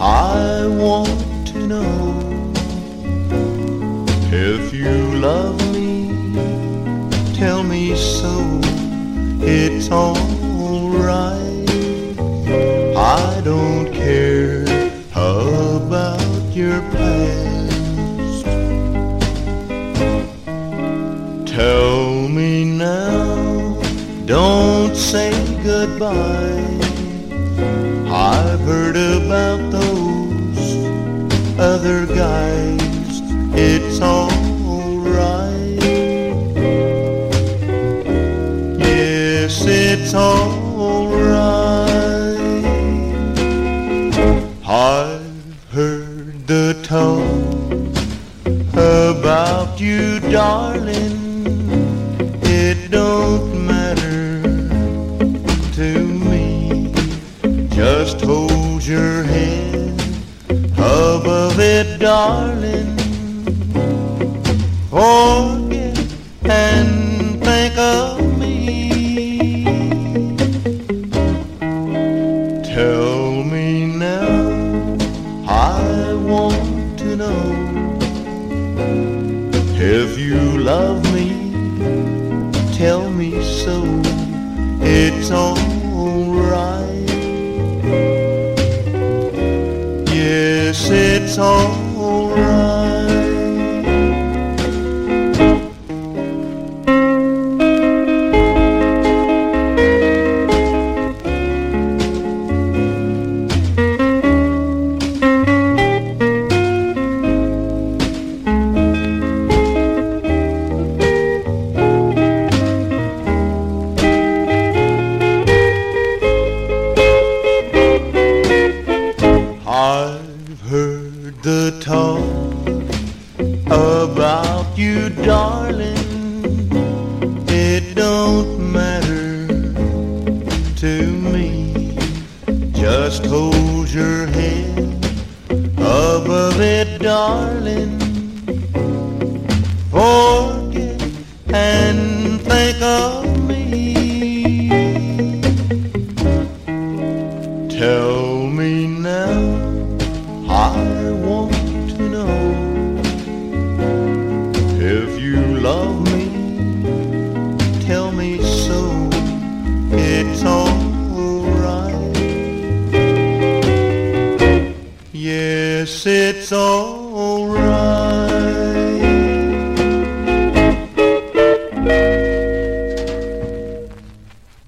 I want to know if you love me. Tell me so, it's alright. I don't care about your past. Tell me now, don't say goodbye. I've heard about those other guys. It's alright. Yes, it's alright. I've heard the talk about you, darling. It don't matter to me. Just hold your head above it, darling. Forget and think of me. Tell me now, I want to know if you love me. Tell me so, it's alright. Yes, it's alright. I've heard the talk about you, darling. It don't matter to me. Just hold your head above it, darling. Forget and think of me. Tell me now, I want to know if you love me. Tell me so, it's alright. Yes, it's alright.